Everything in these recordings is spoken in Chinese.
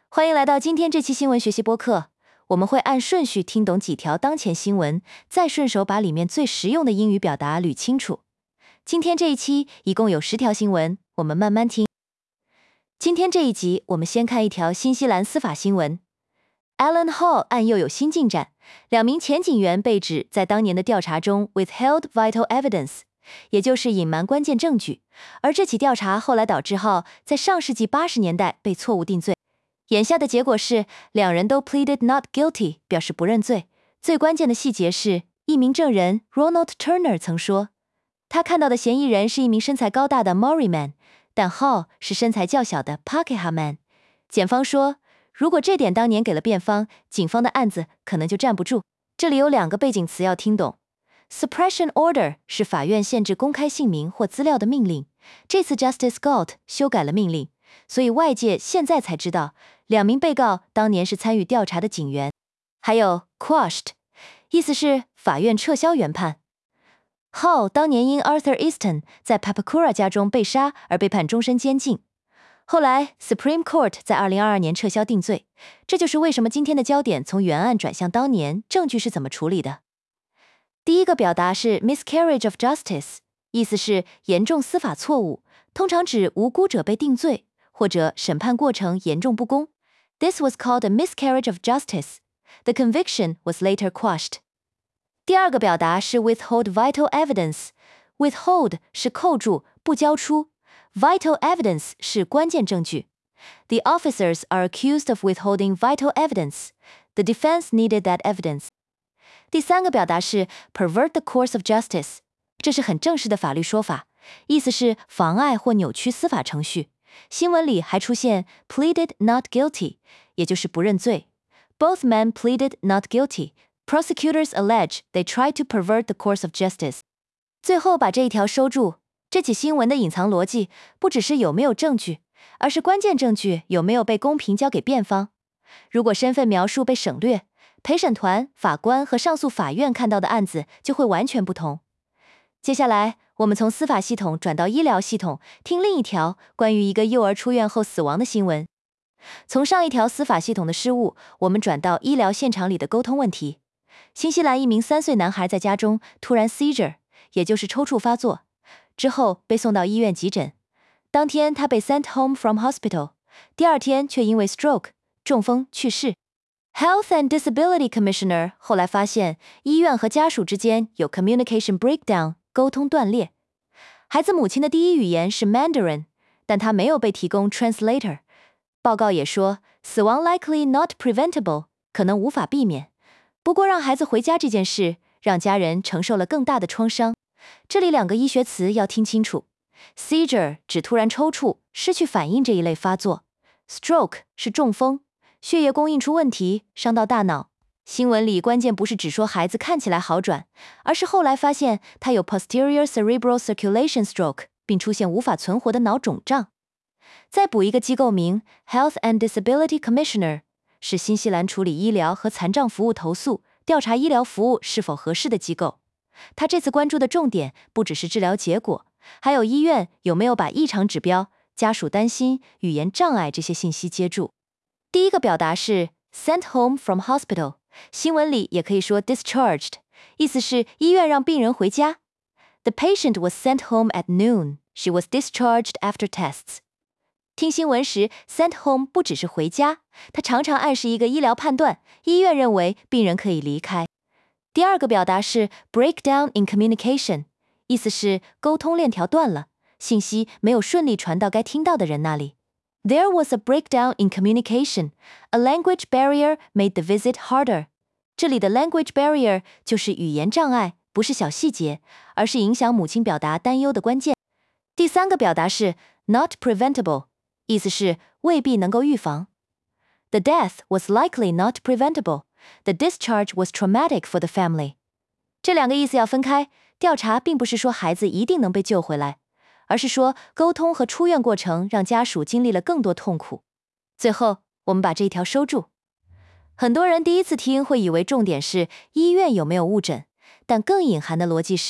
欢迎来到今天这期新闻学习播客，我们会按顺序听懂几条当前新闻，再顺手把里面最实用的英语表达捋清楚。今天这一期一共有10条新闻，我们慢慢听。今天这一集，我们先看一条新西兰司法新闻。Alan Hall 案又有新进展，2名前警员被指在当年的调查中 withheld vital evidence， 也就是隐瞒关键证据，而这起调查后来导致 Hall 在上世纪80年代被错误定罪。眼下的结果是2人都 pleaded not guilty， 表示不认罪。最关键的细节是，一名证人 Ronald Turner 曾说，他看到的嫌疑人是一名身材高大的 Maori man， 但 Hall 是身材较小的 Pakeha man。检方说，如果这点当年给了辩方，警方的案子可能就站不住。这里有2个背景词要听懂。Suppression order 是法院限制公开姓名或资料的命令，这次 Justice Galt 修改了命令，所以外界现在才知道2名被告当年是参与调查的警员。还有 quashed， 意思是法院撤销原判。Hall 当年因 Arthur Easton 在 Papakura 家中被杀而被判终身监禁，后来 Supreme Court 在2022年撤销定罪，这就是为什么今天的焦点从原案转向当年证据是怎么处理的。第一个表达是 miscarriage of justice， 意思是严重司法错误，通常指无辜者被定罪，或者审判过程严重不公。This was called a miscarriage of justice. The conviction was later quashed. 第二个表达是 withhold vital evidence. Withhold 是扣住，不交出。Vital evidence 是关键证据。The officers are accused of withholding vital evidence. The defense needed that evidence. 第三个表达是 pervert the course of justice. 这是很正式的法律说法，意思是妨碍或扭曲司法程序。新闻里还出现 pleaded not guilty， 也就是不认罪。Both men pleaded not guilty. Prosecutors allege they tried to pervert the course of justice. 最后把这一条收住，这起新闻的隐藏逻辑不只是有没有证据，而是关键证据有没有被公平交给辩方。如果身份描述被省略，陪审团、法官和上诉法院看到的案子就会完全不同。接下来我们从司法系统转到医疗系统，听另一条关于一个幼儿出院后死亡的新闻。从上一条司法系统的失误，我们转到医疗现场里的沟通问题。新西兰一名3岁男孩在家中突然 seizure， 也就是抽搐发作，之后被送到医院急诊。当天他被 sent home from hospital， 第2天却因为 stroke 中风去世。Health and Disability Commissioner 后来发现医院和家属之间有 communication breakdown， 沟通断裂。孩子母亲的第一语言是 Mandarin， 但他没有被提供 translator。报告也说，死亡 likely not preventable， 可能无法避免。不过让孩子回家这件事，让家人承受了更大的创伤。这里2个医学词要听清楚。Seizure 指突然抽搐、失去反应这一类发作。Stroke 是中风，血液供应出问题，伤到大脑。新闻里关键不是只说孩子看起来好转，而是后来发现他有 posterior cerebral circulation stroke， 并出现无法存活的脑肿胀。再补一个机构名 Health and Disability Commissioner， 是新西兰处理医疗和残障服务投诉、调查医疗服务是否合适的机构。他这次关注的重点不只是治疗结果，还有医院有没有把异常指标、家属担心、语言障碍这些信息接住。第一个表达是 sent home from hospital， 新闻里也可以说 discharged， 意思是医院让病人回家。The patient was sent home at noon. She was discharged after tests. 听新闻时 sent home 不只是回家，它常常暗示一个医疗判断，医院认为病人可以离开。第2个表达是 breakdown in communication， 意思是沟通链条断了，信息没有顺利传到该听到的人那里。There was a breakdown in communication. A language barrier made the visit harder. 这里的 language barrier 就是语言障碍，不是小细节，而是影响母亲表达担忧的关键。第3个表达是 not preventable， 意思是未必能够预防。The death was likely not preventable. The discharge was traumatic for the family. 这2个意思要分开，调查并不是说孩子一定能被救回来，而是说沟通和出院过程让家属经历了更多痛苦。最后，我们把这一条收住。很多人第一次听会以为重点是医院有没有误诊，但更隐含的逻辑是，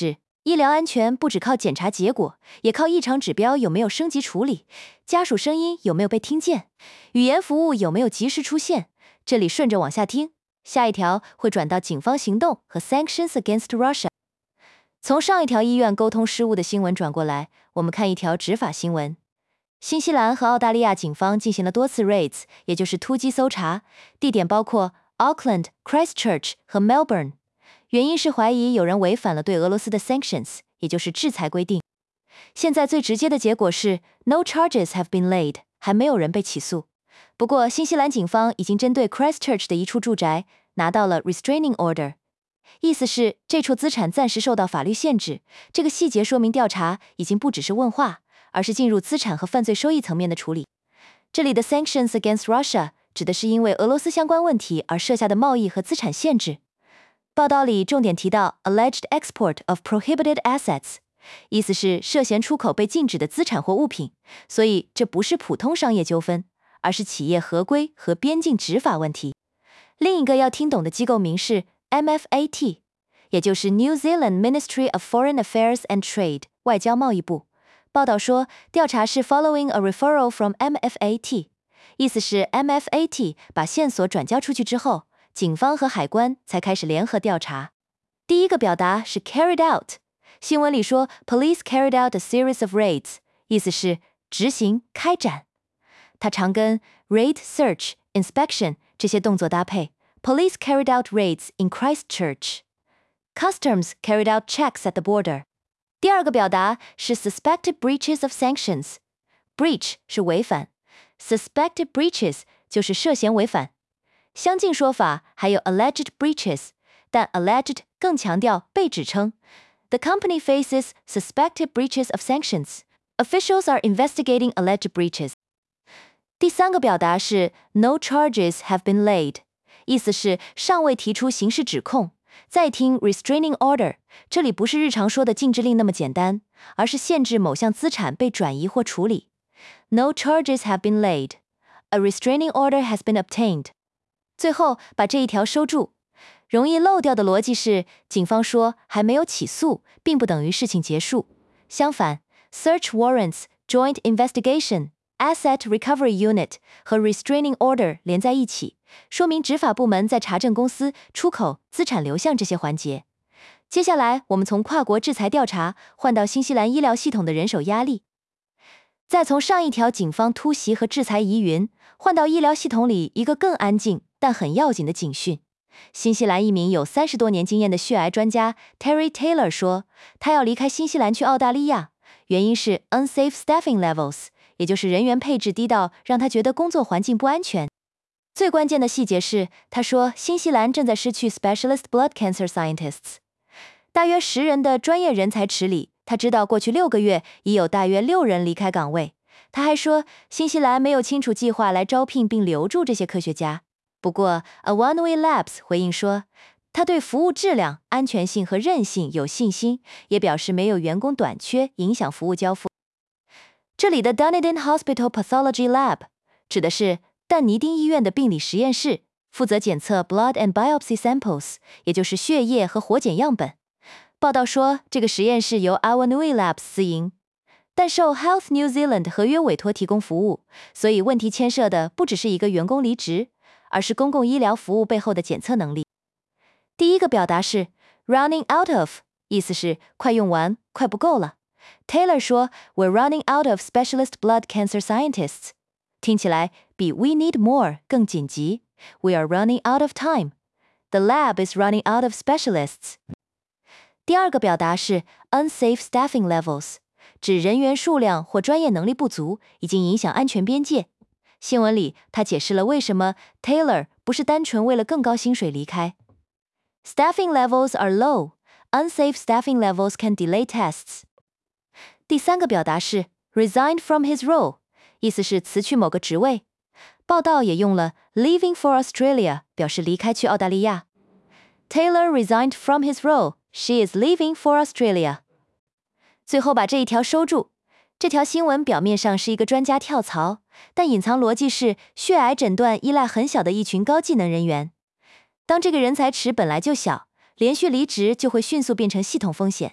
医疗安全不只靠检查结果，也靠异常指标有没有升级处理，家属声音有没有被听见，语言服务有没有及时出现。这里顺着往下听，下一条会转到警方行动和 Sanctions against Russia。从上一条医院沟通失误的新闻转过来，我们看一条执法新闻。新西兰和澳大利亚警方进行了多次 raids， 也就是突击搜查，地点包括 Auckland、Christchurch 和 Melbourne。原因是怀疑有人违反了对俄罗斯的 sanctions， 也就是制裁规定。现在最直接的结果是 no charges have been laid， 还没有人被起诉。不过新西兰警方已经针对 Christchurch 的一处住宅拿到了 restraining order， 意思是这处资产暂时受到法律限制。这个细节说明调查已经不只是问话，而是进入资产和犯罪收益层面的处理。这里的 sanctions against Russia 指的是因为俄罗斯相关问题而设下的贸易和资产限制。报道里重点提到 alleged export of prohibited assets， 意思是涉嫌出口被禁止的资产或物品，所以这不是普通商业纠纷，而是企业合规和边境执法问题。另一个要听懂的机构名是 MFAT， 也就是 New Zealand Ministry of Foreign Affairs and Trade， 外交贸易部。报道说，调查是 following a referral from MFAT， 意思是 MFAT 把线索转交出去之后，警方和海关才开始联合调查。第一个表达是 carried out， 新闻里说 police carried out a series of raids， 意思是执行、开展。它常跟 raid、search、inspection 这些动作搭配。Police carried out raids in Christchurch. Customs carried out checks at the border. 第二个表达是 suspected breaches of sanctions。breach 是违反， suspected breaches 就是涉嫌违反。相近说法还有 alleged breaches， 但 alleged 更强调被指称。The company faces suspected breaches of sanctions. Officials are investigating alleged breaches. 第三个表达是 no charges have been laid， 意思是尚未提出刑事指控。再听 restraining order， 这里不是日常说的禁制令那么简单，而是限制某项资产被转移或处理。No charges have been laid. A restraining order has been obtained. 最后把这一条收住。容易漏掉的逻辑是，警方说还没有起诉，并不等于事情结束。相反 ，search warrants、joint investigation、asset recovery unit 和 restraining order 连在一起，说明执法部门在查证公司、出口、资产流向这些环节。接下来，我们从跨国制裁调查换到新西兰医疗系统的人手压力，再从上一条警方突袭和制裁疑云，换到医疗系统里一个更安静但很要紧的警讯。新西兰一名有30多年经验的血癌专家 Terry Taylor 说，他要离开新西兰去澳大利亚，原因是 unsafe staffing levels， 也就是人员配置低到让他觉得工作环境不安全。最关键的细节是，他说新西兰正在失去 specialist blood cancer scientists， 大约10人的专业人才池里，他知道过去6个月已有大约6人离开岗位。他还说，新西兰没有清楚计划来招聘并留住这些科学家。不过 Awanui Labs 回应说，他对服务质量、安全性和韧性有信心，也表示没有员工短缺影响服务交付。这里的 Dunedin Hospital Pathology Lab 指的是但尼丁医院的病理实验室，负责检测 blood and biopsy samples， 也就是血液和活检样本。报道说，这个实验室由 Awanui Labs 私营，但受 Health New Zealand 合约委托提供服务，所以问题牵涉的不只是一个员工离职，而是公共医疗服务背后的检测能力。第一个表达是 running out of， 意思是快用完，快不够了。Taylor 说 We're running out of specialist blood cancer scientists， 听起来比 we need more 更紧急。We are running out of time. The lab is running out of specialists. 第二个表达是 unsafe staffing levels， 指人员数量或专业能力不足，已经影响安全边界。新闻里，他解释了为什么 Taylor 不是单纯为了更高薪水离开。Staffing levels are low. Unsafe staffing levels can delay tests. 第三个表达是 resigned from his role， 意思是辞去某个职位。报道也用了 leaving for Australia 表示离开去澳大利亚。Taylor resigned from his role. She is leaving for Australia. 最后把这一条收住。这条新闻表面上是一个专家跳槽，但隐藏逻辑是血癌诊断依赖很小的一群高技能人员。当这个人才池本来就小，连续离职就会迅速变成系统风险。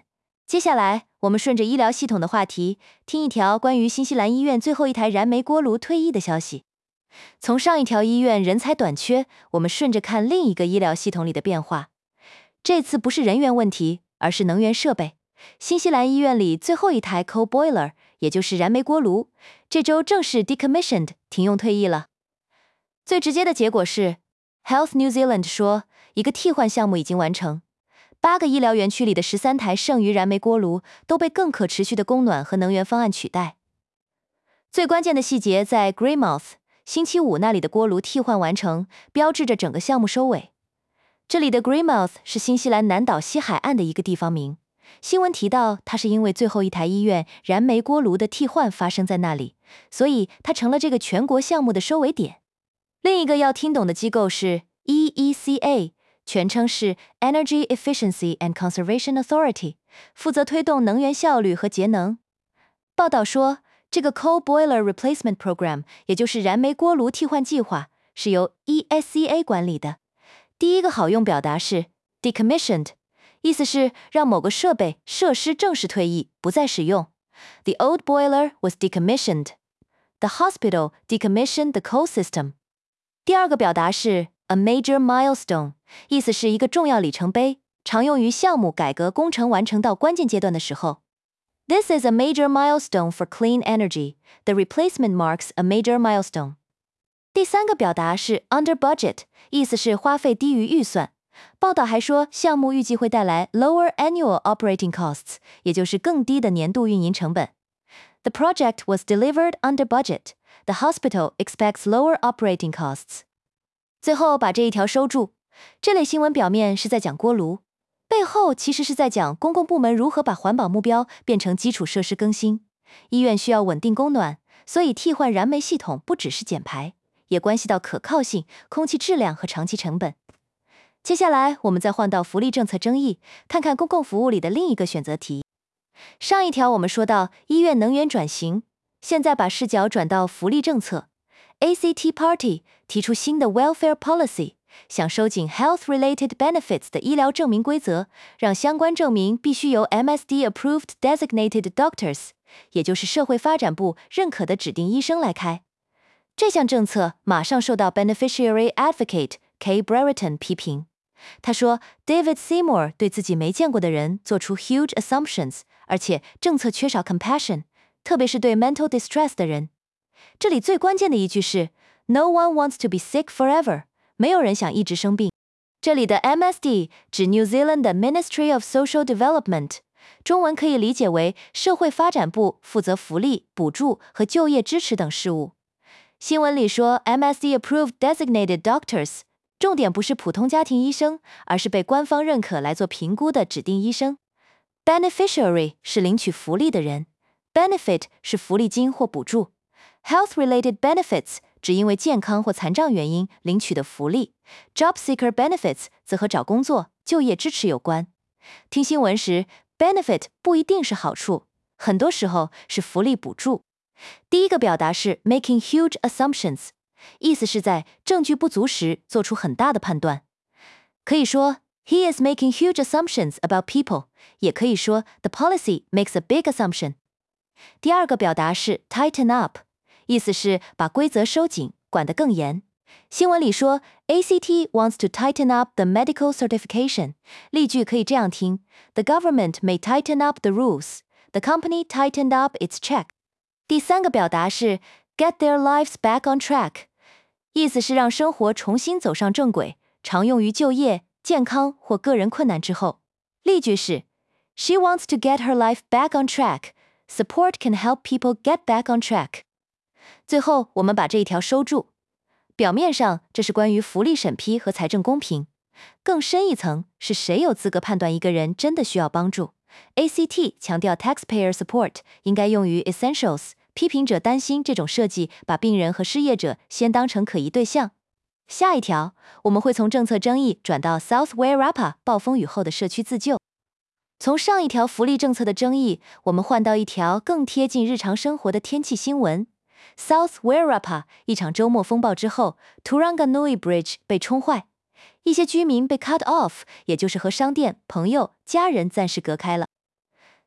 接下来，我们顺着医疗系统的话题，听一条关于新西兰医院最后一台燃煤锅炉退役的消息。从上一条医院人才短缺，我们顺着看另一个医疗系统里的变化。这次不是人员问题，而是能源设备。新西兰医院里最后一台 coal boiler， 也就是燃煤锅炉，这周正式 decommissioned 停用退役了。最直接的结果是 Health New Zealand 说，一个替换项目已经完成。8个医疗园区里的13台剩余燃煤锅炉都被更可持续的供暖和能源方案取代。最关键的细节在 Greymouth， 星期五那里的锅炉替换完成，标志着整个项目收尾。这里的 Greymouth 是新西兰南岛西海岸的一个地方名。新闻提到，它是因为最后一台医院燃煤锅炉的替换发生在那里，所以它成了这个全国项目的收尾点。另一个要听懂的机构是 EECA， 全称是 Energy Efficiency and Conservation Authority， 负责推动能源效率和节能。报道说，这个 Coal Boiler Replacement Program， 也就是燃煤锅炉替换计划，是由 ESCA 管理的。第一个好用表达是 decommissioned， 意思是让某个设备设施正式退役，不再使用。The old boiler was decommissioned. The hospital decommissioned the coal system. 第二个表达是 a major milestone， 意思是一个重要里程碑，常用于项目改革工程完成到关键阶段的时候。This is a major milestone for clean energy. The replacement marks a major milestone. 第三个表达是 under budget， 意思是花费低于预算。报道还说，项目预计会带来 lower annual operating costs， 也就是更低的年度运营成本。The project was delivered under budget. The hospital expects lower operating costs. 最后把这一条收住。这类新闻表面是在讲锅炉，背后其实是在讲公共部门如何把环保目标变成基础设施更新。医院需要稳定供暖，所以替换燃煤系统不只是减排，也关系到可靠性、空气质量和长期成本。接下来我们再换到福利政策争议，看看公共服务里的另一个选择题。上一条我们说到医院能源转型，现在把视角转到福利政策。ACT Party 提出新的 Welfare Policy， 想收紧 Health-related benefits 的医疗证明规则，让相关证明必须由 MSD-approved designated doctors， 也就是社会发展部认可的指定医生来开。这项政策马上受到 Beneficiary Advocate Kay Brereton 批评。他说 David Seymour 对自己没见过的人做出 huge assumptions， 而且政策缺少 compassion， 特别是对 mental distress 的人。这里最关键的一句是 No one wants to be sick forever， 没有人想一直生病。这里的 MSD 指 New Zealand 的 Ministry of Social Development， 中文可以理解为社会发展部，负责福利、补助和就业支持等事务。新闻里说 MSD-approved designated doctors， 重点不是普通家庭医生，而是被官方认可来做评估的指定医生。Beneficiary 是领取福利的人， Benefit 是福利金或补助。Health-related benefits 指因为健康或残障原因领取的福利， Job seeker benefits 则和找工作、就业支持有关。听新闻时 benefit 不一定是好处，很多时候是福利补助。第一个表达是 making huge assumptions， 意思是在证据不足时做出很大的判断。可以说 He is making huge assumptions about people， 也可以说 The policy makes a big assumption。第二个表达是 tighten up，意思是把规则收紧，管得更严。新闻里说 ACT wants to tighten up the medical certification， 例句可以这样听 The government may tighten up the rules. The company tightened up its check. 第三个表达是 get their lives back on track， 意思是让生活重新走上正轨，常用于就业、健康或个人困难之后。例句是 She wants to get her life back on track. Support can help people get back on track。最后，我们把这一条收住。表面上，这是关于福利审批和财政公平，更深一层是谁有资格判断一个人真的需要帮助。ACT 强调 taxpayer support 应该用于 essentials， 批评者担心这种设计把病人和失业者先当成可疑对象。下一条，我们会从政策争议转到 South Wairarapa 暴风雨后的社区自救。从上一条福利政策的争议，我们换到一条更贴近日常生活的天气新闻。South Wairarapa 一场周末风暴之后 ，Turanganui Bridge 被冲坏，一些居民被 cut off， 也就是和商店、朋友、家人暂时隔开了。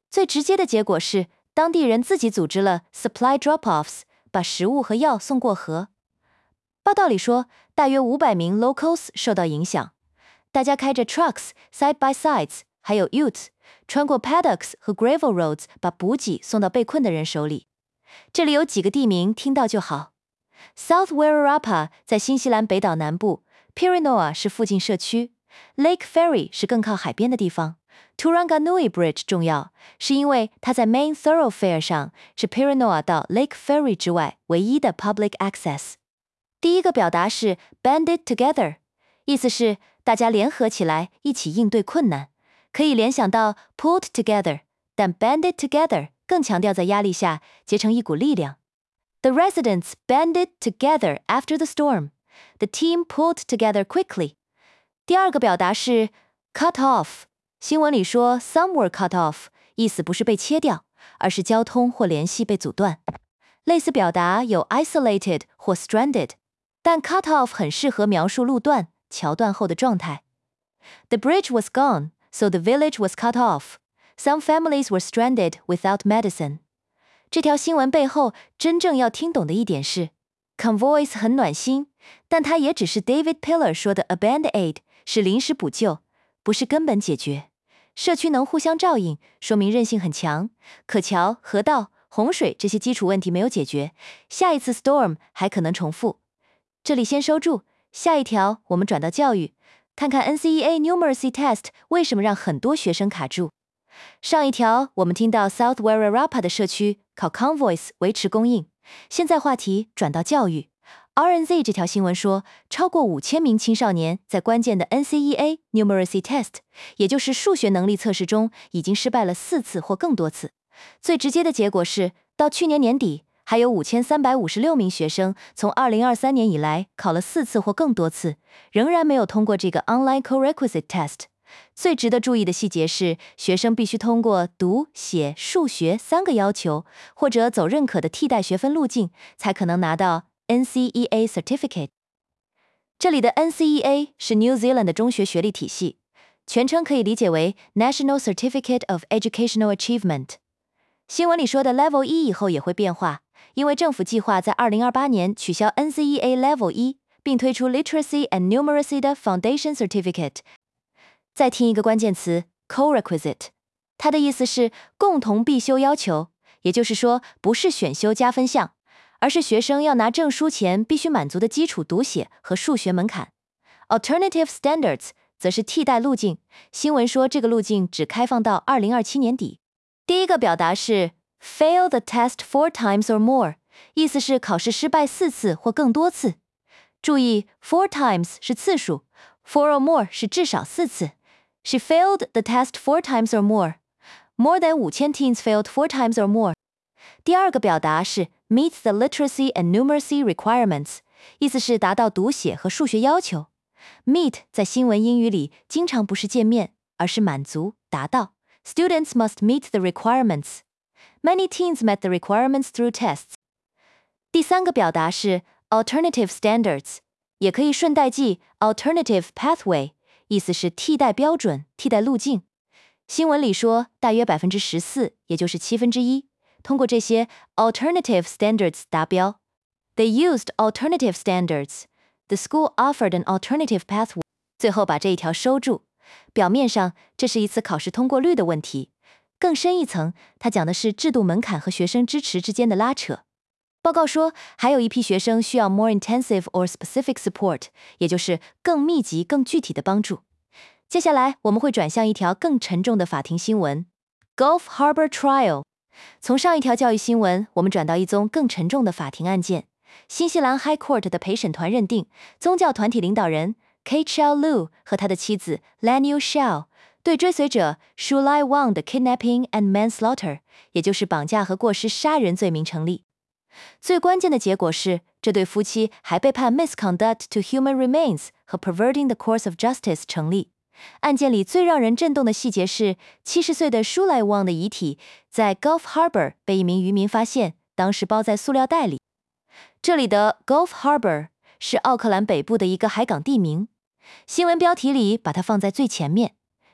最直接的结果是，当地人自己组织了 supply drop-offs， 把食物和药送过河。报道里说，大约500名 locals 受到影响，大家开着 trucks side by sides， 还有 utes， 穿过 paddocks 和 gravel roads， 把补给送到被困的人手里。这里有几个地名听到就好。South Wairarapa 在新西兰北岛南部， Pirinoa 是附近社区， Lake Ferry 是更靠海边的地方。Turanganui Bridge 重要，是因为它在 Main Thoroughfare 上，是 Pirinoa 到 Lake Ferry 之外唯一的 public access。第一个表达是 banded together， 意思是大家联合起来一起应对困难，可以联想到 pulled together， 但 banded together 更强调在压力下结成一股力量。The residents banded together after the storm. The team pulled together quickly. 第二个表达是 cut off。新闻里说 some were cut off， 意思不是被切掉，而是交通或联系被阻断。类似表达有 isolated 或 stranded， 但 cut off 很适合描述路段、桥断后的状态。The bridge was gone, so the village was cut off. Some families were stranded without medicine. 这条新闻背后真正要听懂的一点是 convoys 很暖心，但它也只是 David Pillar 说的 a band-aid， 是临时补救，不是根本解决。社区能互相照应，说明韧性很强，可桥、河道、洪水这些基础问题没有解决，下一次 storm 还可能重复。这里先收住，下一条我们转到教育，看看 NCEA Numeracy Test 为什么让很多学生卡住。上一条我们听到 South Wairarapa 的社区靠 convoys 维持供应，现在话题转到教育。RNZ 这条新闻说，超过5000名青少年在关键的 NCEA Numeracy Test， 也就是数学能力测试中已经失败了4次或更多次。最直接的结果是，到去年年底，还有5356名学生从2023年以来考了4次或更多次，仍然没有通过这个 Online Co-Requisite Test。最值得注意的细节是，学生必须通过读、写、数学3个要求，或者走认可的替代学分路径，才可能拿到 NCEA Certificate。 这里的 NCEA 是 New Zealand 的中学学历体系，全称可以理解为 National Certificate of Educational Achievement。 新闻里说的 Level 1以后也会变化，因为政府计划在2028年取消 NCEA Level 1，并推出 Literacy and Numeracy 的 Foundation Certificate。再听一个关键词 Co-Requisite， 它的意思是共同必修要求，也就是说不是选修加分项，而是学生要拿证书前必须满足的基础读写和数学门槛。Alternative Standards 则是替代路径，新闻说这个路径只开放到2027年底。第一个表达是 fail the test 4 times or more， 意思是考试失败4次或更多次。注意 4 times 是次数， 4 or more 是至少4次。She failed the test 4 times or more. More than 5000 teens failed 4 times or more. 第二个表达是 meet the literacy and numeracy requirements， 意思是达到读写和数学要求。Meet 在新闻英语里经常不是见面，而是满足、达到。Students must meet the requirements. Many teens met the requirements through tests. 第三个表达是 alternative standards， 也可以顺带记 alternative pathway，意思是替代标准、替代路径。新闻里说，大约 14%， 也就是1/7，通过这些 alternative standards 达标。They used alternative standards. The school offered an alternative pathway. 最后把这一条收住。表面上，这是一次考试通过率的问题，更深一层，它讲的是制度门槛和学生支持之间的拉扯。报告说，还有一批学生需要 more intensive or specific support， 也就是更密集、更具体的帮助。接下来，我们会转向一条更沉重的法庭新闻 Gulf Harbor Trial。 从上一条教育新闻，我们转到一宗更沉重的法庭案件。新西兰 High Court 的陪审团认定，宗教团体领导人 Kate Xiao Lu 和他的妻子 Laniu Xiao 对追随者 Shulai Wang 的 kidnapping and manslaughter， 也就是绑架和过失杀人罪名成立。最关键的结果是，这对夫妻还被判 misconduct to human remains 和 perverting the course of justice 成立。案件里最让人震动的细节是，70岁的舒莱旺的遗体在 Gulf Harbor 被一名渔民发现，当时包在塑料袋里。这里的 Gulf Harbor 是奥克兰北部的一个海港地名，新闻标题里把它放在最前面。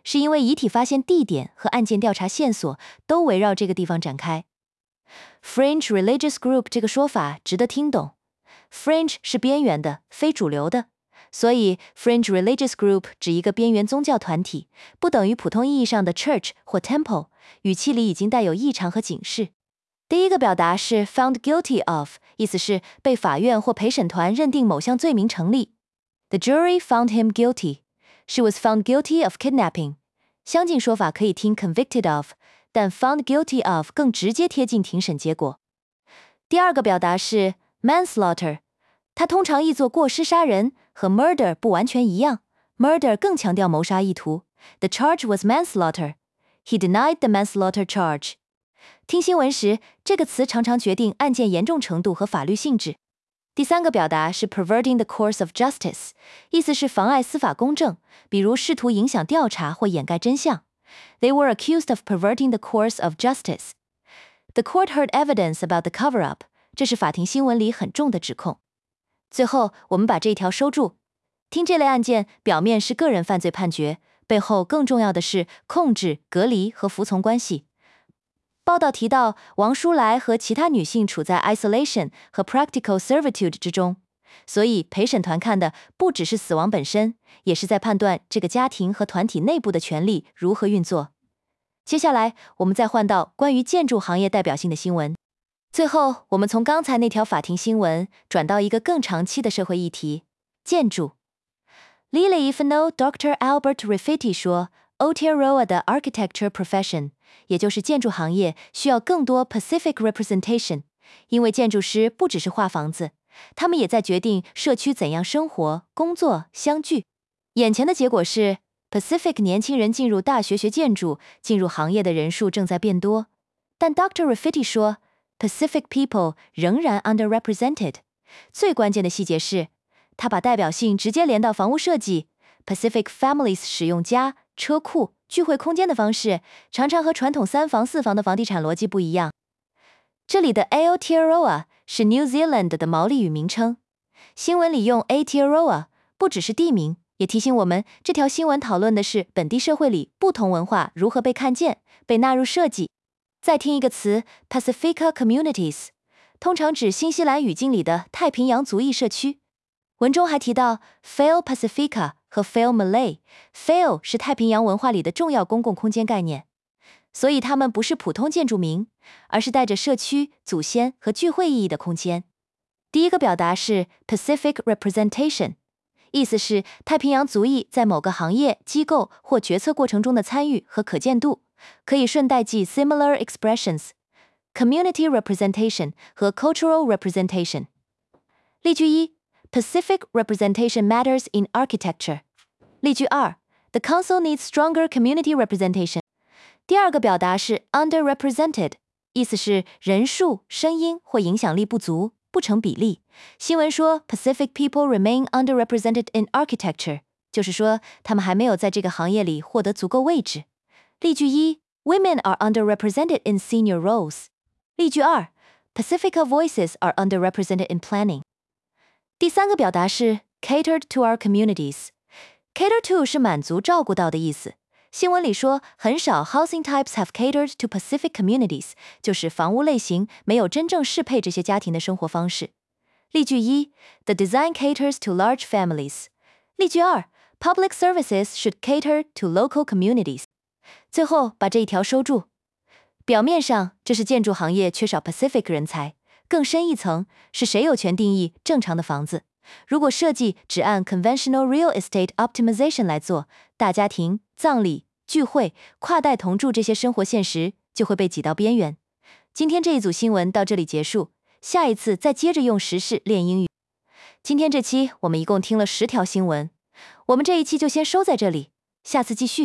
是因为遗体发现地点和案件调查线索都围绕这个地方展开。Fringe religious group 这个说法值得听懂。Fringe 是边缘的、非主流的，所以 Fringe religious group 指一个边缘宗教团体，不等于普通意义上的 church 或 temple， 语气里已经带有异常和警示。第一个表达是 found guilty of， 意思是被法院或陪审团认定某项罪名成立。The jury found him guilty. She was found guilty of kidnapping. 相近说法可以听 convicted of， 但 found guilty of 更直接贴近庭审结果。第二个表达是 manslaughter， 它通常译作过失杀人，和 murder 不完全一样。murder 更强调谋杀意图。The charge was manslaughter. He denied the manslaughter charge. 听新闻时，这个词常常决定案件严重程度和法律性质。第三个表达是 perverting the course of justice， 意思是妨碍司法公正，比如试图影响调查或掩盖真相。They were accused of perverting the course of justice. The court heard evidence about the cover-up. 这是法庭新闻里很重的指控。最后，我们把这一条收住。听这类案件，表面是个人犯罪判决，背后更重要的是控制、隔离和服从关系。报道提到，王淑来和其他女性处在 isolation 和 practical servitude 之中，所以陪审团看的不只是死亡本身，也是在判断这个家庭和团体内部的权力如何运作。接下来，我们再换到关于建筑行业代表性的新闻。最后，我们从刚才那条法庭新闻转到一个更长期的社会议题——建筑。Lily Ifano Dr. Albert Rifitti 说 Aotearoa 的 architecture profession， 也就是建筑行业，需要更多 Pacific representation， 因为建筑师不只是画房子，他们也在决定社区怎样生活、工作、相聚。眼前的结果是 Pacific 年轻人进入大学学建筑，进入行业的人数正在变多。但 Dr. Rifitti 说 Pacific people 仍然 underrepresented。最关键的细节是，他把代表性直接连到房屋设计。Pacific families 使用家、车库、聚会空间的方式，常常和传统3房4房的房地产逻辑不一样。这里的 Aotearoa 是 New Zealand 的毛利语名称。新闻里用 Aotearoa 不只是地名，也提醒我们这条新闻讨论的是本地社会里不同文化如何被看见、被纳入设计。再听一个词 Pacifica communities， 通常指新西兰语境里的太平洋族裔社区。文中还提到 Fail Pacifica 和 Fail Malay。Fail 是太平洋文化里的重要公共空间概念，所以它们不是普通建筑名，而是带着社区、祖先和聚会意义的空间。第一个表达是 Pacific representation， 意思是太平洋族裔在某个行业、机构或决策过程中的参与和可见度，可以顺带记 similar expressions、community representation 和 cultural representation。例句一，Pacific representation matters in architecture。例句二 ，The council needs stronger community representation。第二个表达是 underrepresented， 意思是人数、声音或影响力不足，不成比例。新闻说 Pacific people remain underrepresented in architecture， 就是说他们还没有在这个行业里获得足够位置。例句一 ，Women are underrepresented in senior roles。例句二 ，Pacifica voices are underrepresented in planning。第三个表达是 catered to our communities。cater to 是满足、照顾到的意思。新闻里说，很少 housing types have catered to Pacific communities， 就是房屋类型没有真正适配这些家庭的生活方式。例句一 ，The design caters to large families。例句二 ，Public services should cater to local communities。最后把这一条收住。表面上，这是建筑行业缺少 Pacific 人才，更深一层，是谁有权定义正常的房子？如果设计只按 conventional real estate optimization 来做，大家庭、葬礼、聚会、跨代同住这些生活现实就会被挤到边缘。今天这一组新闻到这里结束，下一次再接着用时事练英语。今天这期我们一共听了10条新闻，我们这一期就先收在这里，下次继续。